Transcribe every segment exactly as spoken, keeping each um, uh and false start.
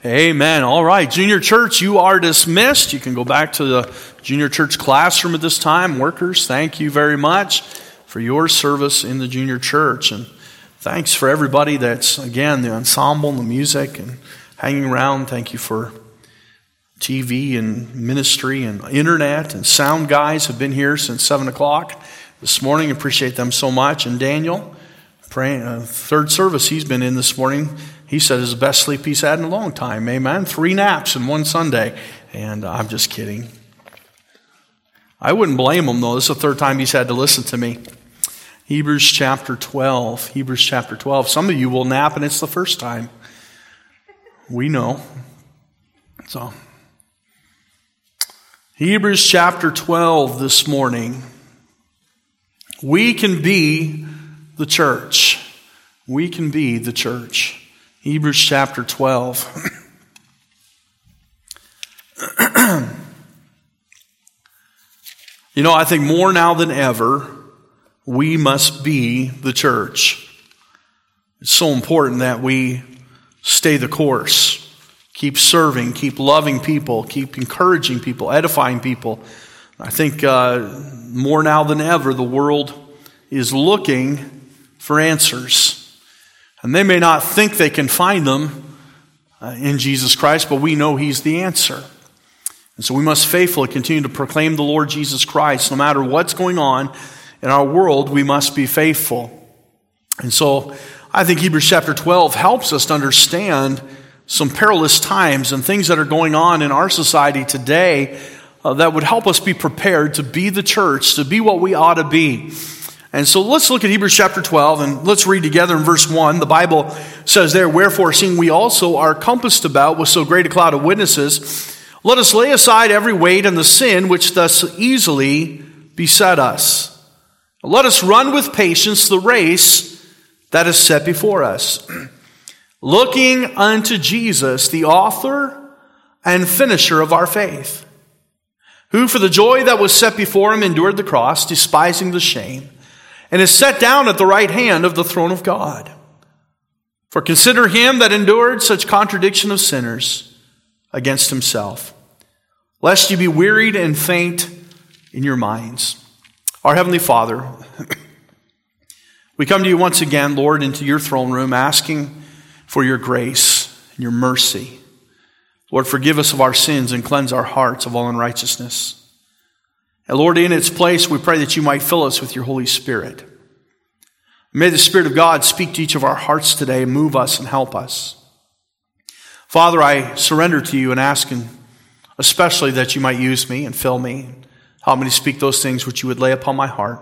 Amen. All right, junior church, you are dismissed. You can go back to the junior church classroom at this time. Workers, thank you very much for your service in the junior church. And thanks for everybody that's, again, the ensemble and the music and hanging around. Thank you for T V and ministry and internet, and sound guys have been here since seven o'clock this morning. Appreciate them so much. And Daniel, praying, uh, third service he's been in this morning, he said it's the best sleep he's had in a long time. Amen. Three naps in one Sunday. And uh, I'm just kidding. I wouldn't blame him, though. This is the third time he's had to listen to me. Hebrews chapter twelve. Hebrews chapter twelve. Some of you will nap and it's the first time. We know. So, Hebrews chapter twelve this morning. We can be the church. We can be the church. Hebrews chapter twelve. You know, I think more now than ever, we must be the church. It's so important that we stay the course. Keep serving, keep loving people, keep encouraging people, edifying people. I think uh, more now than ever, the world is looking for answers. And they may not think they can find them uh, in Jesus Christ, but we know He's the answer. And so we must faithfully continue to proclaim the Lord Jesus Christ. No matter what's going on in our world, we must be faithful. And so I think Hebrews chapter twelve helps us to understand some perilous times and things that are going on in our society today uh, that would help us be prepared to be the church, to be what we ought to be. And so let's look at Hebrews chapter twelve, and let's read together in verse one. The Bible says there, "Wherefore, seeing we also are compassed about with so great a cloud of witnesses, let us lay aside every weight and the sin which thus easily beset us. Let us run with patience the race that is set before us, looking unto Jesus, the author and finisher of our faith, who for the joy that was set before him endured the cross, despising the shame, and is set down at the right hand of the throne of God. For consider him that endured such contradiction of sinners against himself, lest ye be wearied and faint in your minds." Our Heavenly Father, we come to you once again, Lord, into your throne room, asking for your grace and your mercy. Lord, forgive us of our sins and cleanse our hearts of all unrighteousness. And Lord, in its place, we pray that you might fill us with your Holy Spirit. May the Spirit of God speak to each of our hearts today, move us and help us. Father, I surrender to you and ask especially that you might use me and fill me. Help me to speak those things which you would lay upon my heart.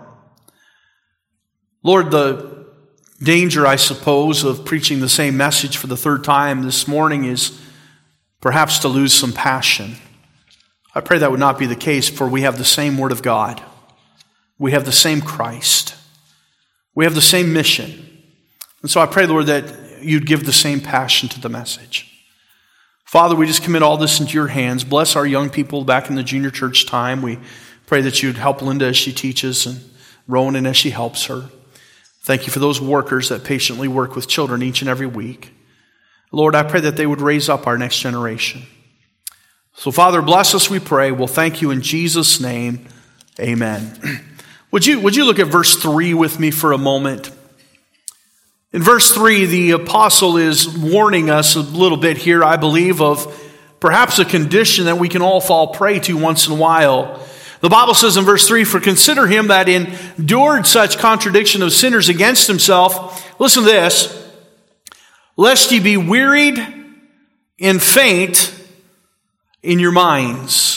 Lord, the danger, I suppose, of preaching the same message for the third time this morning is perhaps to lose some passion. I pray that would not be the case, for we have the same Word of God. We have the same Christ. We have the same mission. And so I pray, Lord, that you'd give the same passion to the message. Father, we just commit all this into your hands. Bless our young people back in the junior church time. We pray that you'd help Linda as she teaches and Ronan as she helps her. Thank you for those workers that patiently work with children each and every week. Lord, I pray that they would raise up our next generation. So, Father, bless us, we pray. We'll thank you in Jesus' name. Amen. Would you, would you look at verse three with me for a moment? In verse three, the apostle is warning us a little bit here, I believe, of perhaps a condition that we can all fall prey to once in a while. The Bible says in verse three, "For consider him that endured such contradiction of sinners against himself." Listen to this. "Lest ye be wearied and faint in your minds."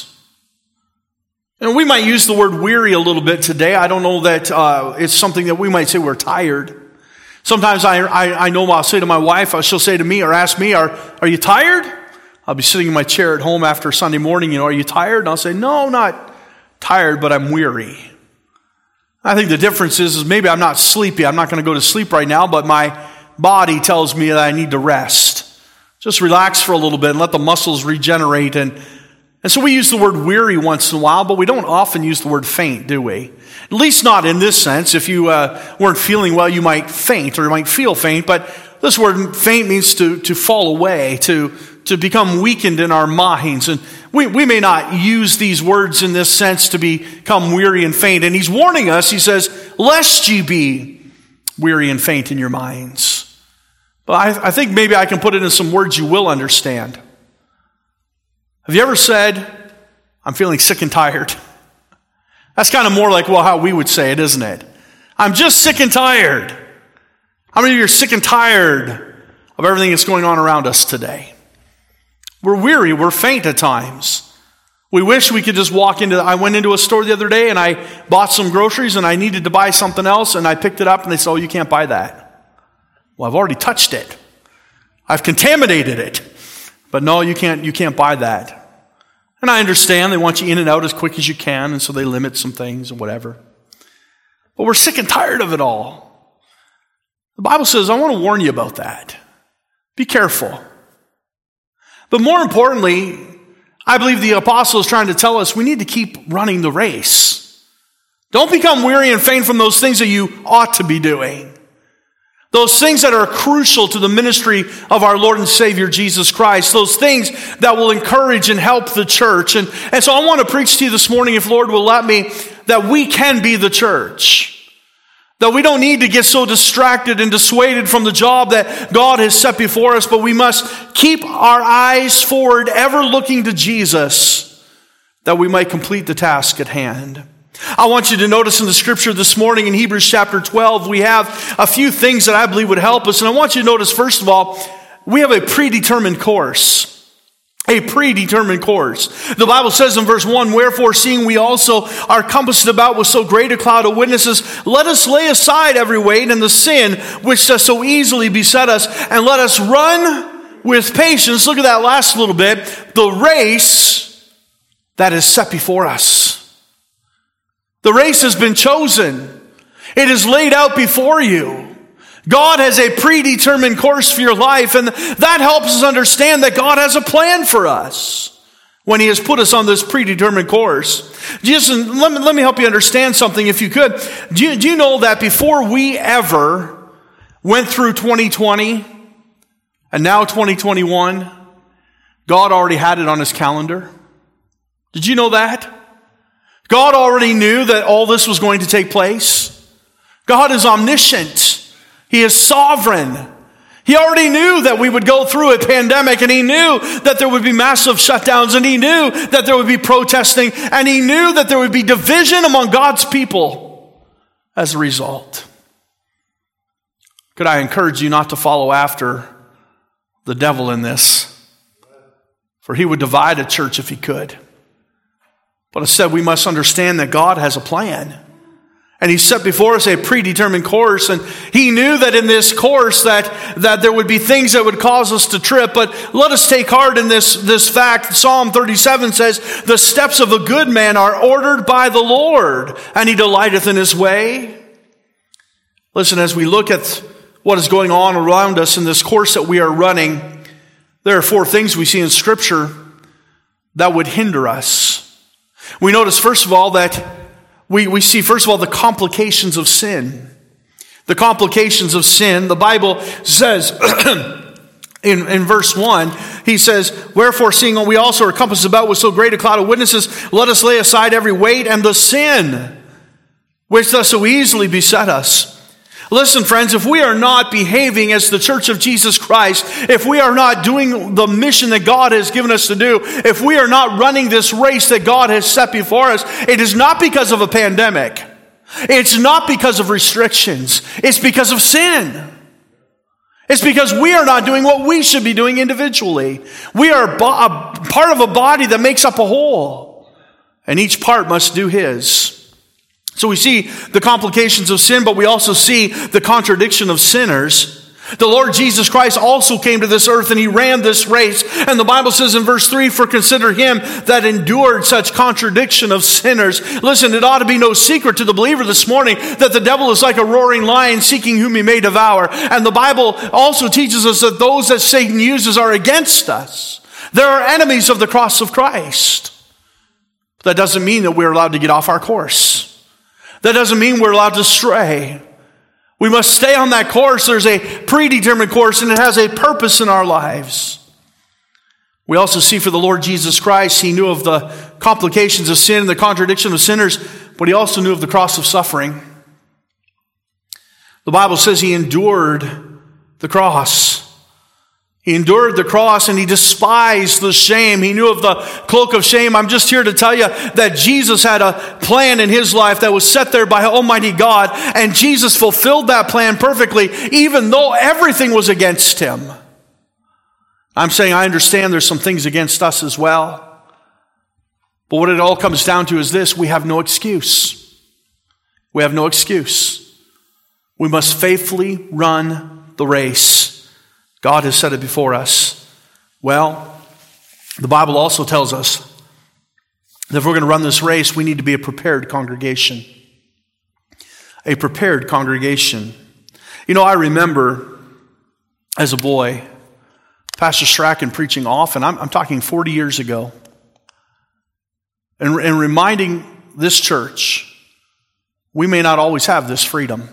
And we might use the word weary a little bit today. I don't know that uh, it's something that we might say we're tired. Sometimes I, I, I know I'll say to my wife, or she'll say to me or ask me, are, are you tired? I'll be sitting in my chair at home after Sunday morning, you know, "Are you tired?" And I'll say, "No, not tired, but I'm weary." I think the difference is, is maybe I'm not sleepy. I'm not going to go to sleep right now, but my body tells me that I need to rest. Just relax for a little bit and let the muscles regenerate. And, and so we use the word weary once in a while, but we don't often use the word faint, do we? At least not in this sense. If you uh, weren't feeling well, you might faint or you might feel faint. But this word faint means to, to fall away, to, to become weakened in our minds. And we, we may not use these words in this sense to become weary and faint. And he's warning us, he says, lest ye be weary and faint in your minds. But I, I think maybe I can put it in some words you will understand. Have you ever said, I'm feeling sick and tired? That's kind of more like, well, how we would say it, isn't it? I'm just sick and tired. How many of you are sick and tired of everything that's going on around us today? We're weary, we're faint at times. We wish we could just walk into, I went into a store the other day and I bought some groceries and I needed to buy something else and I picked it up and they said, oh, you can't buy that. Well, I've already touched it. I've contaminated it. But no, you can't, you can't buy that. And I understand they want you in and out as quick as you can, and so they limit some things and whatever. But we're sick and tired of it all. The Bible says, I want to warn you about that. Be careful. But more importantly, I believe the apostle is trying to tell us we need to keep running the race. Don't become weary and faint from those things that you ought to be doing. Those things that are crucial to the ministry of our Lord and Savior Jesus Christ. Those things that will encourage and help the church. And, and so I want to preach to you this morning, if Lord will let me, that we can be the church. That we don't need to get so distracted and dissuaded from the job that God has set before us, but we must keep our eyes forward, ever looking to Jesus, that we might complete the task at hand. I want you to notice in the scripture this morning in Hebrews chapter twelve, we have a few things that I believe would help us. And I want you to notice, first of all, we have a predetermined course. A predetermined course. The Bible says in verse one, wherefore seeing we also are compassed about with so great a cloud of witnesses, let us lay aside every weight and the sin which does so easily beset us, and let us run with patience. Look at that last little bit. The race that is set before us. The race has been chosen. It is laid out before you. God has a predetermined course for your life, and that helps us understand that God has a plan for us when He has put us on this predetermined course. Just let me, let me help you understand something, if you could. Do you, do you know that before we ever went through twenty twenty and now twenty twenty-one, God already had it on His calendar? Did you know that? God already knew that all this was going to take place. God is omniscient. He is sovereign. He already knew that we would go through a pandemic, and He knew that there would be massive shutdowns, and He knew that there would be protesting, and He knew that there would be division among God's people as a result. Could I encourage you not to follow after the devil in this? For he would divide a church if he could. But instead, we must understand that God has a plan. And He set before us a predetermined course. And He knew that in this course that, that there would be things that would cause us to trip. But let us take heart in this, this fact. Psalm thirty-seven says, the steps of a good man are ordered by the Lord, and He delighteth in His way. Listen, as we look at what is going on around us in this course that we are running, there are four things we see in Scripture that would hinder us. We notice, first of all, that we, we see, first of all, the complications of sin. The complications of sin. The Bible says in, in verse one, he says, wherefore seeing we also are compassed about with so great a cloud of witnesses, let us lay aside every weight and the sin which does so easily beset us. Listen, friends, if we are not behaving as the church of Jesus Christ, if we are not doing the mission that God has given us to do, if we are not running this race that God has set before us, it is not because of a pandemic. It's not because of restrictions. It's because of sin. It's because we are not doing what we should be doing individually. We are a part of a body that makes up a whole, and each part must do his. So we see the complications of sin, but we also see the contradiction of sinners. The Lord Jesus Christ also came to this earth and He ran this race. And the Bible says in verse three, for consider Him that endured such contradiction of sinners. Listen, it ought to be no secret to the believer this morning that the devil is like a roaring lion seeking whom he may devour. And the Bible also teaches us that those that Satan uses are against us. There are enemies of the cross of Christ. But that doesn't mean that we're allowed to get off our course. That doesn't mean we're allowed to stray. We must stay on that course. There's a predetermined course, and it has a purpose in our lives. We also see for the Lord Jesus Christ, he knew of the complications of sin and the contradiction of sinners, but he also knew of the cross of suffering. The Bible says he endured the cross. He endured the cross and he despised the shame. He knew of the cloak of shame. I'm just here to tell you that Jesus had a plan in his life that was set there by Almighty God, and Jesus fulfilled that plan perfectly, even though everything was against him. I'm saying I understand there's some things against us as well. But what it all comes down to is this: we have no excuse. We have no excuse. We must faithfully run the race. God has set it before us. Well, the Bible also tells us that if we're going to run this race, we need to be a prepared congregation. A prepared congregation. You know, I remember as a boy, Pastor Strachan preaching often. I'm, I'm talking forty years ago. And, and reminding this church, we may not always have this freedom.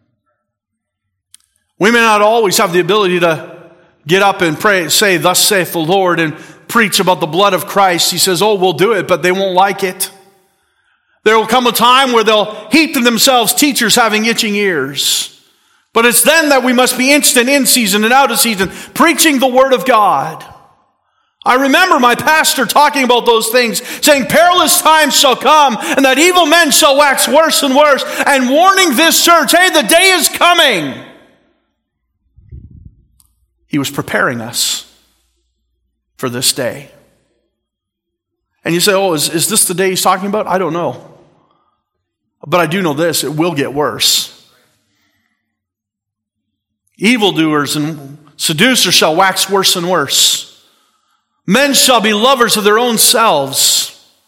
We may not always have the ability to get up and pray, say, "Thus saith the Lord," and preach about the blood of Christ. He says, oh, we'll do it, but they won't like it. There will come a time where they'll heap to themselves teachers having itching ears. But it's then that we must be instant in season and out of season, preaching the word of God. I remember my pastor talking about those things, saying perilous times shall come, and that evil men shall wax worse and worse, and warning this church, hey, the day is coming. He was preparing us for this day. And you say, oh, is, is this the day he's talking about? I don't know. But I do know this, it will get worse. Evildoers and seducers shall wax worse and worse. Men shall be lovers of their own selves.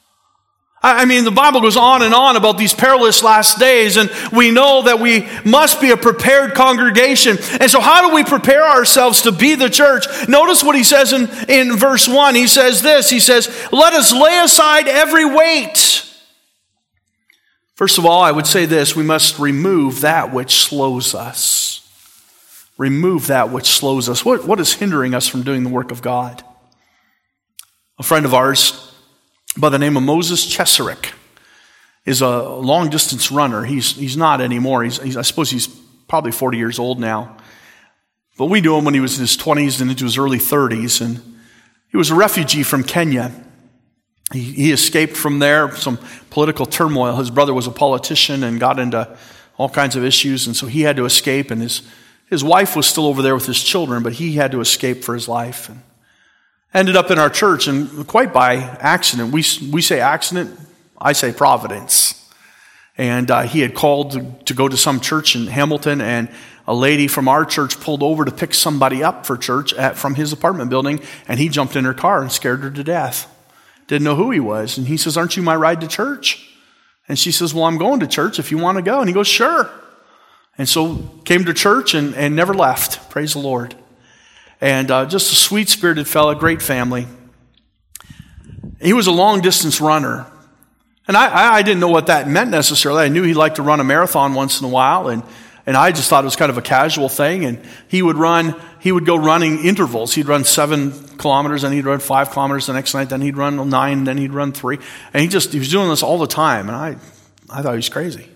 I mean, the Bible goes on and on about these perilous last days, and we know that we must be a prepared congregation. And so how do we prepare ourselves to be the church? Notice what he says in, in verse one. He says this, he says, let us lay aside every weight. First of all, I would say this, we must remove that which slows us. Remove that which slows us. What, what is hindering us from doing the work of God? A friend of ours by the name of Moses Cheserek is a long-distance runner. He's he's not anymore. He's, he's I suppose he's probably forty years old now. But we knew him when he was in his twenties and into his early thirties. And he was a refugee from Kenya. He, he escaped from there, some political turmoil. His brother was a politician and got into all kinds of issues. And so he had to escape. And his, his wife was still over there with his children, but he had to escape for his life. And ended up in our church, and quite by accident. We we say accident, I say providence. And uh, he had called to, to go to some church in Hamilton, and a lady from our church pulled over to pick somebody up for church at, from his apartment building, and he jumped in her car and scared her to death. Didn't know who he was. And he says, aren't you my ride to church? And she says, well, I'm going to church if you want to go. And he goes, sure. And so came to church and, and never left. Praise the Lord. And uh, just a sweet-spirited fella, great family. He was a long-distance runner. And I, I didn't know what that meant necessarily. I knew he liked to run a marathon once in a while, and, and I just thought it was kind of a casual thing. And he would run, he would go running intervals. He'd run seven kilometers, then he'd run five kilometers the next night, then he'd run nine, then he'd run three. And he just, he was doing this all the time, and I, I thought he was crazy.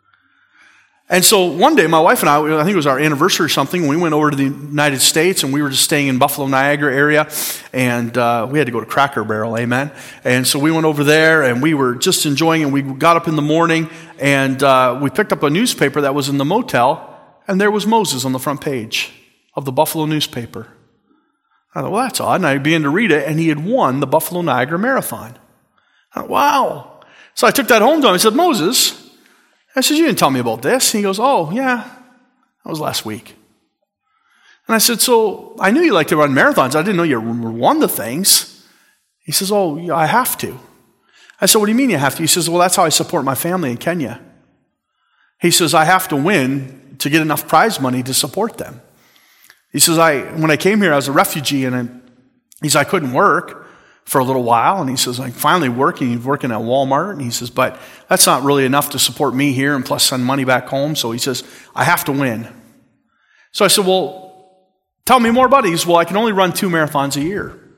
And so one day, my wife and I, I think it was our anniversary or something, we went over to the United States, and we were just staying in Buffalo, Niagara area, and uh, we had to go to Cracker Barrel, amen. And so we went over there, and we were just enjoying it. We got up in the morning, and uh, we picked up a newspaper that was in the motel, and there was Moses on the front page of the Buffalo newspaper. I thought, well, that's odd, and I began to read it, and he had won the Buffalo Niagara Marathon. I thought, wow. So I took that home to him. I said, Moses, I said, you didn't tell me about this. And he goes, oh, yeah, that was last week. And I said, so I knew you liked to run marathons. I didn't know you won the things. He says, oh, yeah, I have to. I said, what do you mean you have to? He says, well, that's how I support my family in Kenya. He says, I have to win to get enough prize money to support them. He says, I when I came here, I was a refugee, and I, he says, I couldn't work for a little while, and he says, I'm finally working. He's working at Walmart, and he says, but that's not really enough to support me here and plus send money back home. So he says, I have to win. So I said, well, tell me more about it. He says, well, I can only run two marathons a year.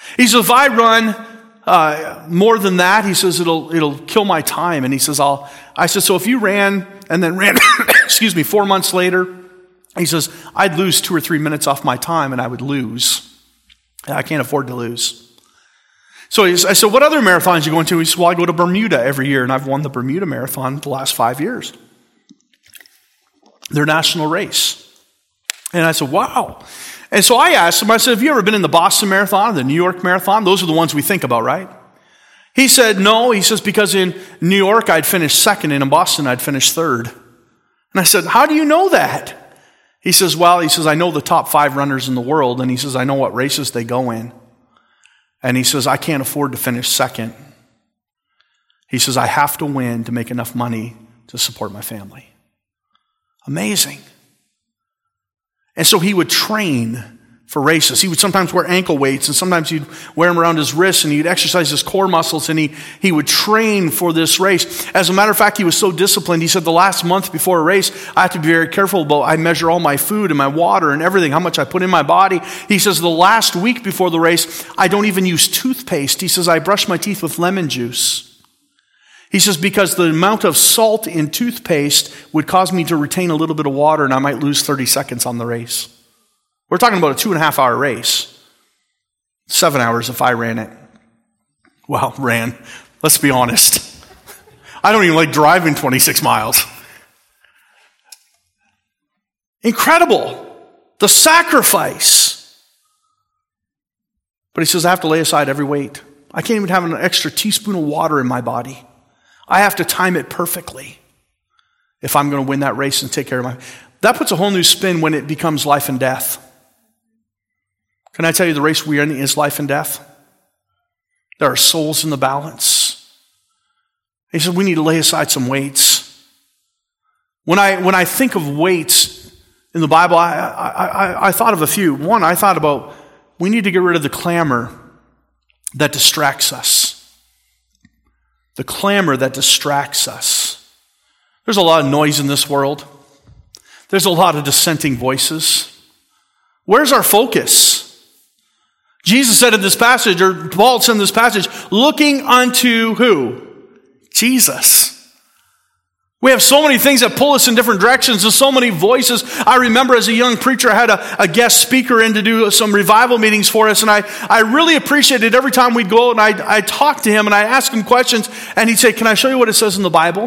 He says, if I run uh, more than that, he says, it'll it'll kill my time. And he says, I'll, I said, so if you ran and then ran, excuse me, four months later, he says, I'd lose two or three minutes off my time and I would lose. I can't afford to lose. So I said, what other marathons are you going to? He said, well, I go to Bermuda every year, and I've won the Bermuda Marathon the last five years. Their national race. And I said, wow. And so I asked him, I said, have you ever been in the Boston Marathon or the New York Marathon? Those are the ones we think about, right? He said, no. He says, because in New York, I'd finish second, and in Boston, I'd finish third. And I said, how do you know that? He says, well, he says, I know the top five runners in the world, and he says, I know what races they go in. And he says, I can't afford to finish second. He says, I have to win to make enough money to support my family. Amazing. And so he would train for races. He would sometimes wear ankle weights, and sometimes he'd wear them around his wrists, and he'd exercise his core muscles, and he, he would train for this race. As a matter of fact, he was so disciplined. He said, the last month before a race, I have to be very careful about, I measure all my food and my water and everything, how much I put in my body. He says, the last week before the race, I don't even use toothpaste. He says, I brush my teeth with lemon juice. He says, because the amount of salt in toothpaste would cause me to retain a little bit of water, and I might lose thirty seconds on the race. We're talking about a two and a half hour race. Seven hours if I ran it. Well, ran. Let's be honest. I don't even like driving twenty-six miles. Incredible. The sacrifice. But he says, I have to lay aside every weight. I can't even have an extra teaspoon of water in my body. I have to time it perfectly if I'm going to win that race and take care of my... That puts a whole new spin when it becomes life and death. Can I tell you the race we're in is life and death? There are souls in the balance. He said we need to lay aside some weights. When I when I think of weights in the Bible, I, I, I, I thought of a few. One, I thought about we need to get rid of the clamor that distracts us. The clamor that distracts us. There's a lot of noise in this world. There's a lot of dissenting voices. Where's our focus? Jesus said in this passage, or Paul said in this passage, looking unto who? Jesus. We have so many things that pull us in different directions and so many voices. I remember as a young preacher, I had a, a guest speaker in to do some revival meetings for us, and I, I really appreciated every time we'd go and I'd, I'd talk to him and I'd ask him questions, and he'd say, can I show you what it says in the Bible?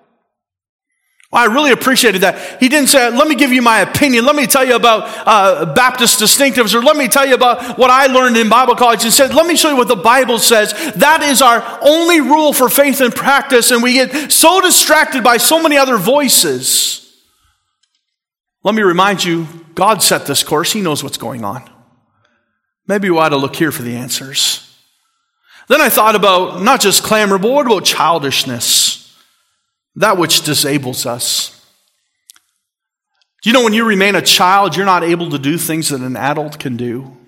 Well, I really appreciated that. He didn't say, let me give you my opinion. Let me tell you about uh, Baptist distinctives, or let me tell you about what I learned in Bible college. He said, let me show you what the Bible says. That is our only rule for faith and practice, and we get so distracted by so many other voices. Let me remind you, God set this course. He knows what's going on. Maybe we ought to look here for the answers. Then I thought about not just clamor, but what about childishness? That which disables us. Do you know when you remain a child, you're not able to do things that an adult can do?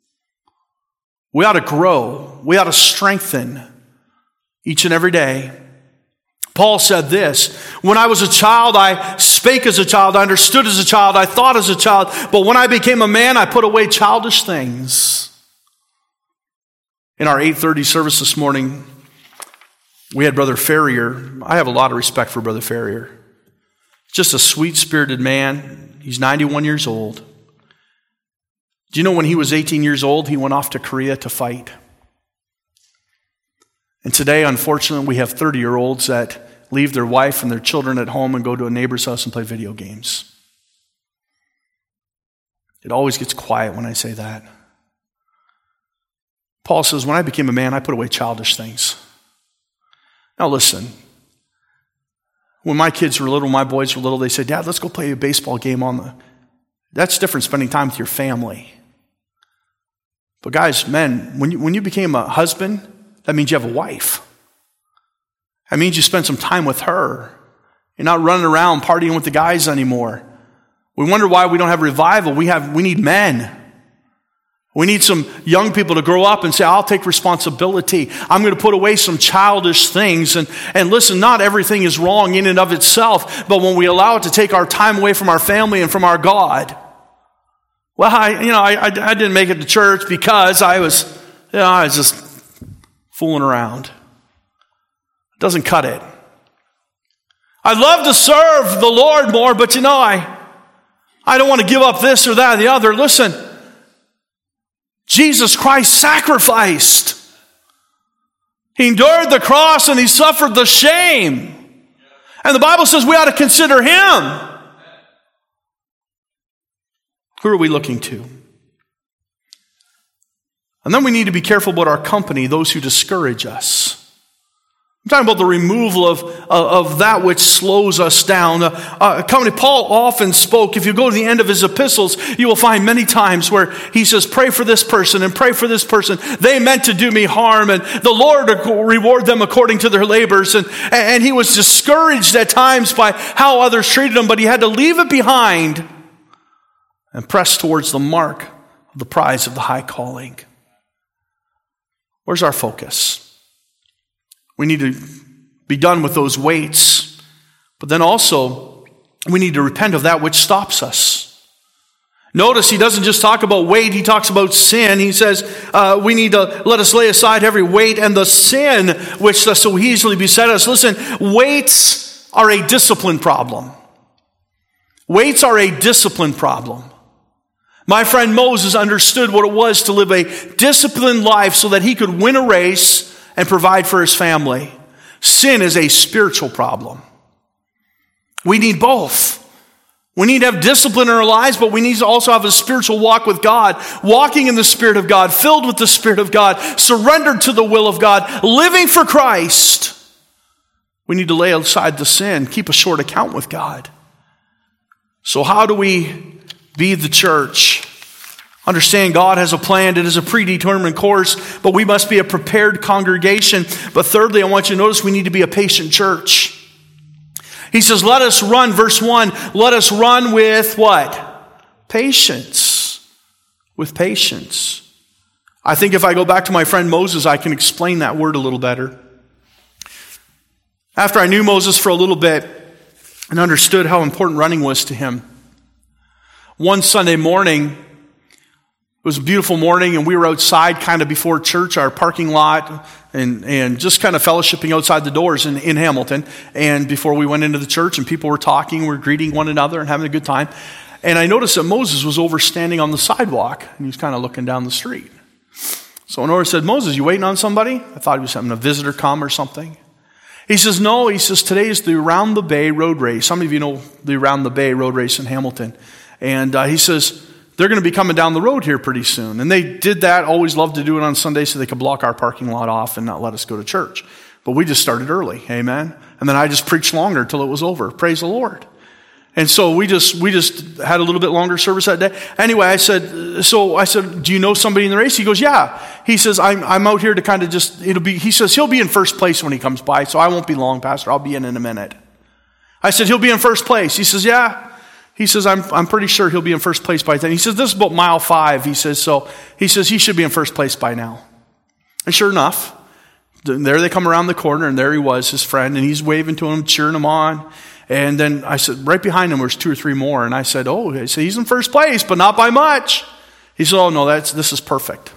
We ought to grow. We ought to strengthen each and every day. Paul said this, when I was a child, I spake as a child, I understood as a child, I thought as a child, but when I became a man, I put away childish things. In our eight thirty service this morning, we had Brother Ferrier. I have a lot of respect for Brother Ferrier. Just a sweet-spirited man. He's ninety-one years old. Do you know when he was eighteen years old, he went off to Korea to fight? And today, unfortunately, we have thirty-year-olds that leave their wife and their children at home and go to a neighbor's house and play video games. It always gets quiet when I say that. Paul says, when I became a man, I put away childish things. Now listen, when my kids were little, my boys were little, they said, Dad, let's go play a baseball game on the... That's different, spending time with your family. But guys, men, when you, when you became a husband, that means you have a wife. That means you spend some time with her. You're not running around partying with the guys anymore. We wonder why we don't have revival. We have, we need men. We need some young people to grow up and say, I'll take responsibility. I'm going to put away some childish things. And, and listen, not everything is wrong in and of itself, but when we allow it to take our time away from our family and from our God. Well, I, you know, I, I, I didn't make it to church because I was, yeah, I was just fooling around. It doesn't cut it. I'd love to serve the Lord more, but you know, I, I don't want to give up this or that or the other. Listen, Jesus Christ sacrificed. He endured the cross and he suffered the shame. And the Bible says we ought to consider him. Who are we looking to? And then we need to be careful about our company, those who discourage us. I'm talking about the removal of, of, of that which slows us down. Uh, uh, company, Paul often spoke, if you go to the end of his epistles, you will find many times where he says, pray for this person and pray for this person. They meant to do me harm, and the Lord will reward them according to their labors. And, and he was discouraged at times by how others treated him, but he had to leave it behind and press towards the mark of the prize of the high calling. Where's our focus? We need to be done with those weights, but then also we need to repent of that which stops us. Notice he doesn't just talk about weight, he talks about sin. He says uh, we need to let us lay aside every weight and the sin which does so easily beset us. Listen, weights are a discipline problem. Weights are a discipline problem. My friend Moses understood what it was to live a disciplined life so that he could win a race and provide for his family. Sin is a spiritual problem. We need both. We need to have discipline in our lives, but we need to also have a spiritual walk with God, walking in the Spirit of God, filled with the Spirit of God, surrendered to the will of God, living for Christ. We need to lay aside the sin, keep a short account with God. So how do we be the church? Understand God has a plan. It is a predetermined course, but we must be a prepared congregation. But thirdly, I want you to notice we need to be a patient church. He says, let us run, verse one, let us run with what? Patience. With patience. I think if I go back to my friend Moses, I can explain that word a little better. After I knew Moses for a little bit and understood how important running was to him, one Sunday morning, it was a beautiful morning, and we were outside kind of before church, our parking lot, and, and just kind of fellowshipping outside the doors in, in Hamilton. And before we went into the church, and people were talking, we were greeting one another and having a good time. And I noticed that Moses was over standing on the sidewalk, and he was kind of looking down the street. So Nora said, Moses, you waiting on somebody? I thought he was having a visitor come or something. He says, no. He says, today is the Around the Bay road race. Some of you know the Around the Bay road race in Hamilton. And uh, he says, they're going to be coming down the road here pretty soon. And they did that, always loved to do it on Sunday so they could block our parking lot off and not let us go to church. But we just started early, amen? And then I just preached longer till it was over. Praise the Lord. And so we just we just had a little bit longer service that day. Anyway, I said, so I said, do you know somebody in the race? He goes, yeah. He says, I'm I'm out here to kind of just, it'll be, he says, he'll be in first place when he comes by, so I won't be long, Pastor. I'll be in in a minute. I said, he'll be in first place. He says, yeah. He says, I'm I'm pretty sure he'll be in first place by then. He says, this is about mile five. He says, so he says he should be in first place by now. And sure enough, there they come around the corner, and there he was, his friend, and he's waving to him, cheering him on. And then I said, right behind him was two or three more. And I said, oh, I said, he's in first place, but not by much. He said, oh, no, that's this is perfect.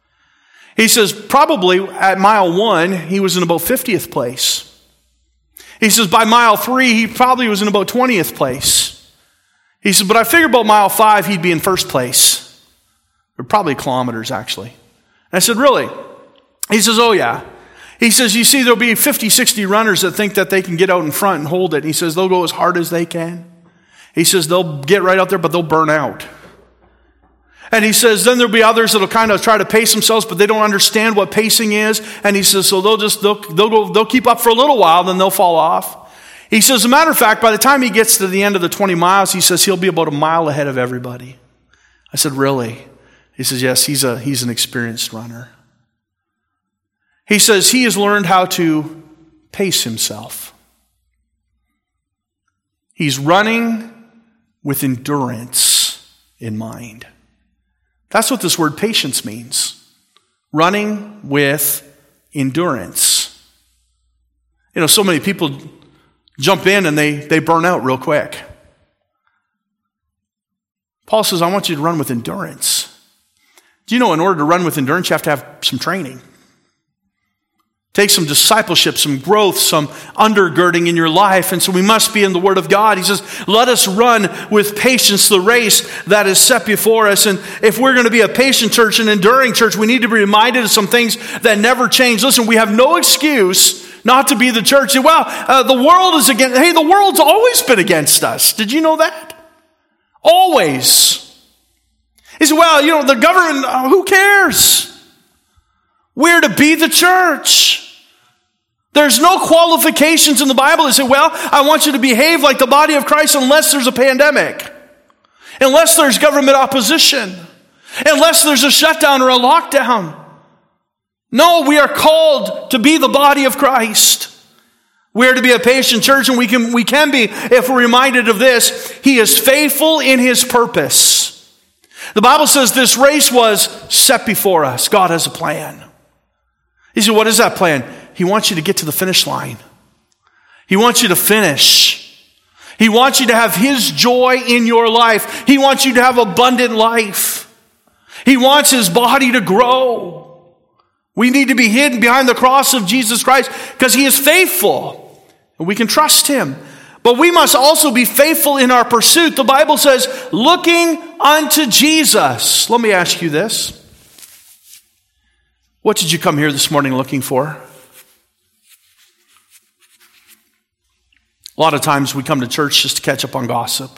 He says, probably at mile one, he was in about fiftieth place. He says, by mile three, he probably was in about twentieth place. He said, but I figured about mile five, he'd be in first place. Or probably kilometers, actually. And I said, really? He says, oh, yeah. He says, you see, there'll be fifty, sixty runners that think that they can get out in front and hold it. He says, they'll go as hard as they can. He says, they'll get right out there, but they'll burn out. And he says, then there'll be others that'll kind of try to pace themselves, but they don't understand what pacing is. And he says, so they'll just, they'll, they'll go, they'll keep up for a little while, then they'll fall off. He says, as a matter of fact, by the time he gets to the end of the twenty miles, he says he'll be about a mile ahead of everybody. I said, really? He says, yes, he's a he's an experienced runner. He says he has learned how to pace himself. He's running with endurance in mind. That's what this word patience means. Running with endurance. You know, so many people jump in and they, they burn out real quick. Paul says, I want you to run with endurance. Do you know in order to run with endurance, you have to have some training? Take some discipleship, some growth, some undergirding in your life. And so we must be in the Word of God. He says, let us run with patience the race that is set before us. And if we're going to be a patient church, an enduring church, we need to be reminded of some things that never change. Listen, we have no excuse not to be the church. Well, uh, the world is against, hey, the world's always been against us. Did you know that? Always. He said, well, you know, the government, uh, who cares? We're to be the church. There's no qualifications in the Bible that say, well, I want you to behave like the body of Christ unless there's a pandemic, unless there's government opposition, unless there's a shutdown or a lockdown. No, we are called to be the body of Christ. We are to be a patient church, and we can, we can be if we're reminded of this. He is faithful in His purpose. The Bible says this race was set before us. God has a plan. He said, what is that plan? He wants you to get to the finish line. He wants you to finish. He wants you to have His joy in your life. He wants you to have abundant life. He wants His body to grow. We need to be hidden behind the cross of Jesus Christ because He is faithful and we can trust Him. But we must also be faithful in our pursuit. The Bible says, looking unto Jesus. Let me ask you this. What did you come here this morning looking for? A lot of times we come to church just to catch up on gossip.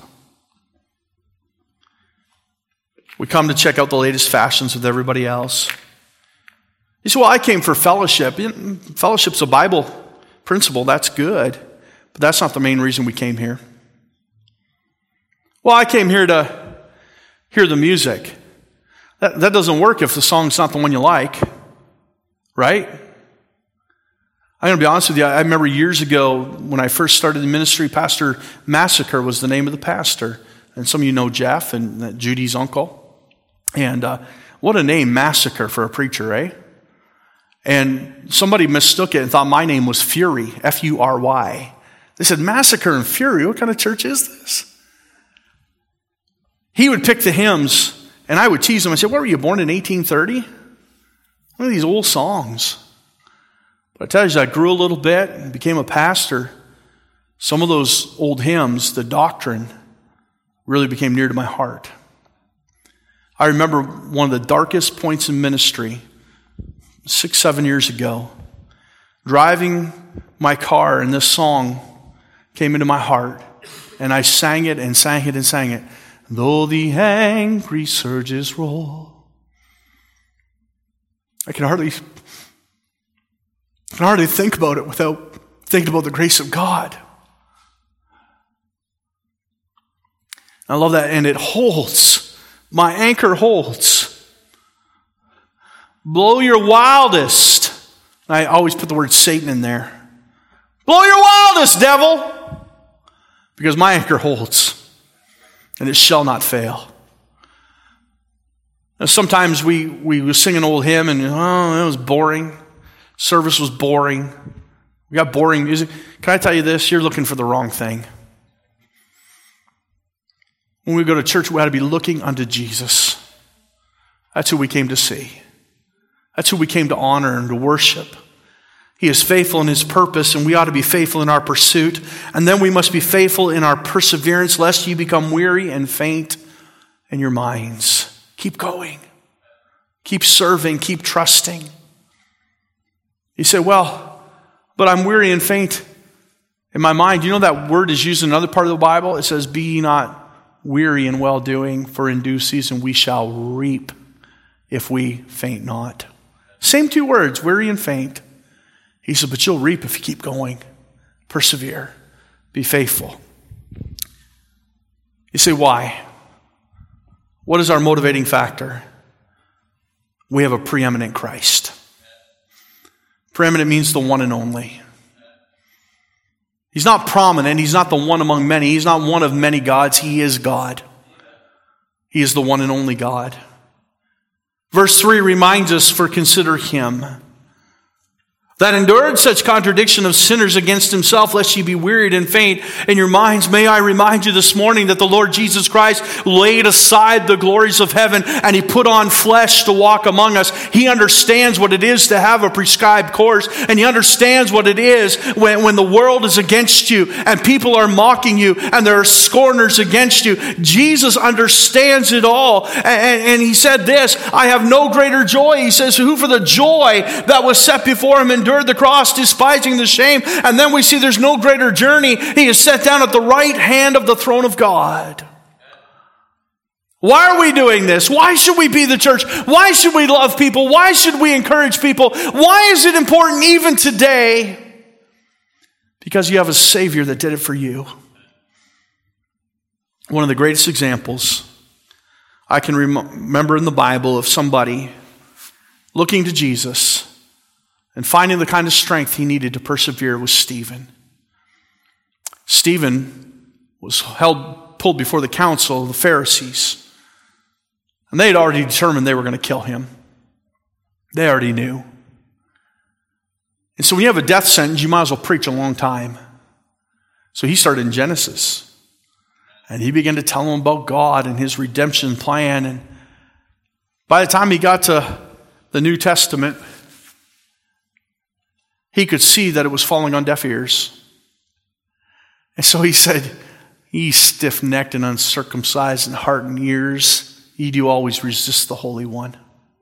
We come to check out the latest fashions with everybody else. You say, well, I came for fellowship. Fellowship's a Bible principle. That's good. But that's not the main reason we came here. Well, I came here to hear the music. That, that doesn't work if the song's not the one you like. Right? I'm going to be honest with you. I remember years ago when I first started the ministry, Pastor Massacre was the name of the pastor. And some of you know Jeff and Judy's uncle. And uh, what a name, Massacre, for a preacher, eh? And somebody mistook it and thought my name was Fury, F U R Y. They said, Massacre and Fury, what kind of church is this? He would pick the hymns, and I would tease him. I said, what, were you born in eighteen thirty? What are these old songs? But I tell you, as I grew a little bit and became a pastor, some of those old hymns, the doctrine, really became near to my heart. I remember one of the darkest points in ministry, six, seven years ago, driving my car, and this song came into my heart, and I sang it and sang it and sang it. Though the angry surges roll. I can hardly, I can hardly think about it without thinking about the grace of God. I love that, and it holds. My anchor holds. Blow your wildest. I always put the word Satan in there. Blow your wildest, devil. Because my anchor holds, and it shall not fail. Sometimes we, we would sing an old hymn and, oh, it was boring. Service was boring. We got boring music. Can I tell you this? You're looking for the wrong thing. When we go to church, we ought to be looking unto Jesus. That's who we came to see. That's who we came to honor and to worship. He is faithful in His purpose, and we ought to be faithful in our pursuit. And then we must be faithful in our perseverance, lest you become weary and faint in your minds. Keep going. Keep serving. Keep trusting. You say, well, but I'm weary and faint in my mind. You know that word is used in another part of the Bible? It says, be ye not weary in well-doing, for in due season we shall reap if we faint not. Same two words, weary and faint. He said, but you'll reap if you keep going. Persevere. Be faithful. You say, why? What is our motivating factor? We have a preeminent Christ. Preeminent means the one and only. He's not prominent. He's not the one among many. He's not one of many gods. He is God. He is the one and only God. Verse three reminds us, for consider Him. that endured such contradiction of sinners against himself, lest ye be wearied and faint in your minds. May I remind you this morning that the Lord Jesus Christ laid aside the glories of heaven and he put on flesh to walk among us. He understands what it is to have a prescribed course, and he understands what it is when, when the world is against you and people are mocking you and there are scorners against you. Jesus understands it all. And, and, and he said this, I have no greater joy. He says, who for the joy that was set before him endured the cross, despising the shame. And then we see there's no greater journey. He is set down at the right hand of the throne of God. Why are we doing this? Why should we be the church? Why should we love people? Why should we encourage people? Why is it important even today? Because you have a Savior that did it for you. One of the greatest examples I can rem- remember in the Bible of somebody looking to Jesus and finding the kind of strength he needed to persevere was Stephen. Stephen was held, pulled before the council of the Pharisees. And they had already determined they were going to kill him. They already knew. And so when you have a death sentence, you might as well preach a long time. So he started in Genesis. And he began to tell them about God and his redemption plan. And by the time he got to the New Testament, he could see that it was falling on deaf ears. And so he said, ye stiff-necked and uncircumcised in heart and ears, ye do always resist the Holy One.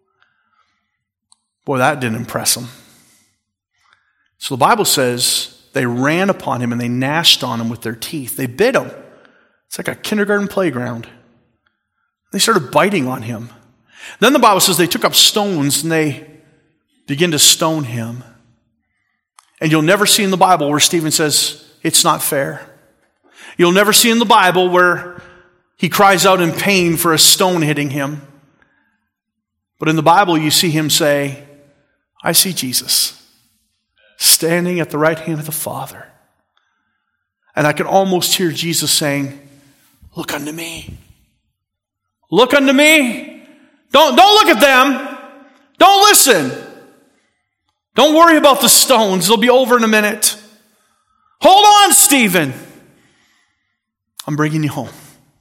Boy, that didn't impress him. So the Bible says they ran upon him and they gnashed on him with their teeth. They bit him. It's like a kindergarten playground. They started biting on him. Then the Bible says they took up stones and they began to stone him. And you'll never see in the Bible where Stephen says, it's not fair. You'll never see in the Bible where he cries out in pain for a stone hitting him. But in the Bible, you see him say, I see Jesus standing at the right hand of the Father. And I can almost hear Jesus saying, look unto me. Look unto me. Don't, don't look at them. Don't listen. Don't worry about the stones. They'll be over in a minute. Hold on, Stephen. I'm bringing you home.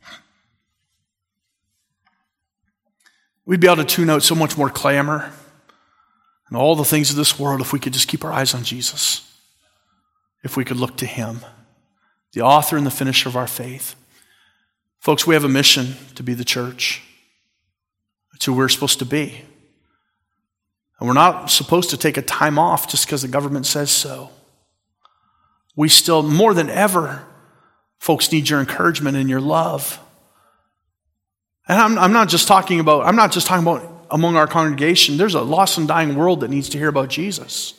We'd be able to tune out so much more clamor and all the things of this world if we could just keep our eyes on Jesus. If we could look to him, the author and the finisher of our faith. Folks, we have a mission to be the church. It's who we're supposed to be. And we're not supposed to take a time off just because the government says so. We still, more than ever, folks, need your encouragement and your love. And I'm, I'm not just talking about, I'm not just talking about among our congregation. There's a lost and dying world that needs to hear about Jesus.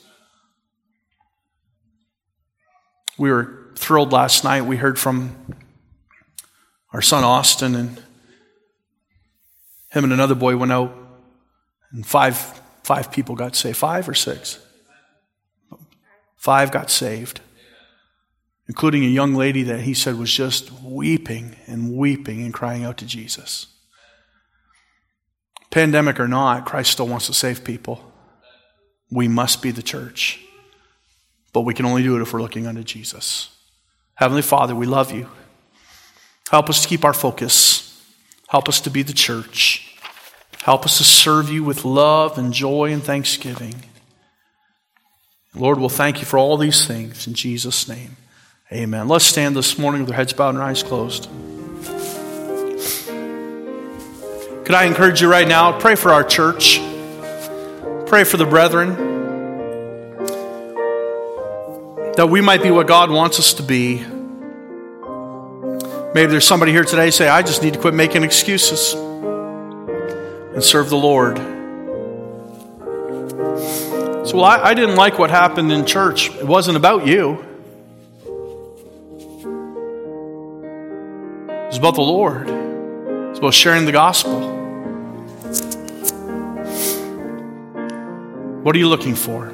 We were thrilled last night. We heard from our son Austin, and him and another boy went out, and five five people got saved. Five or six? Five got saved, including a young lady that he said was just weeping and weeping and crying out to Jesus. Pandemic or not, Christ still wants to save people. We must be the church, but we can only do it if we're looking unto Jesus. Heavenly Father, we love you. Help us to keep our focus. Help us to be the church. Help us to serve you with love and joy and thanksgiving. Lord, we'll thank you for all these things in Jesus' name. Amen. Let's stand this morning with our heads bowed and our eyes closed. Could I encourage you right now? Pray for our church. Pray for the brethren. That we might be what God wants us to be. Maybe there's somebody here today say, I just need to quit making excuses and serve the Lord. So, well, I, I didn't like what happened in church. It wasn't about you. It was about the Lord. It was about sharing the gospel. What are you looking for?